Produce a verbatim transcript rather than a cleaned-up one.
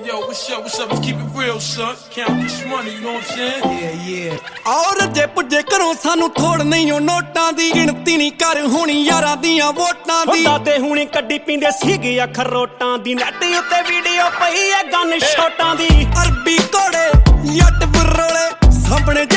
Yo, what's up, what's up? Let's keep it real, son. Count this money, you know what I'm saying? Yeah, yeah. ਔਰ ਜੇ ਪੁੱਜੇ ਘਰੋਂ ਸਾਨੂੰ ਥੋੜ ਨਹੀਂ ਓ ਨੋਟਾਂ ਦੀ ਗਿਣਤੀ ਨਹੀਂ ਕਰ ਹੋਣੀ ਯਾਰਾਂ ਦੀਆਂ ਵੋਟਾਂ ਦੀ ਦਾਦੇ ਹੁਣੀ ਕੱਢੀ ਪੀਂਦੇ ਸੀਗੇ ਅਖਰੋਟਾਂ ਦੀ ਨੈਟ ਉੱਤੇ ਵੀਡੀਓ ਪਈ ਐ ਗਨ ਸ਼ੋਟਾਂ ਦੀ ਅਰਬੀ ਘੋੜੇ ਯੱਟ ਬਰੋਲੇ ਸਾਹਮਣੇ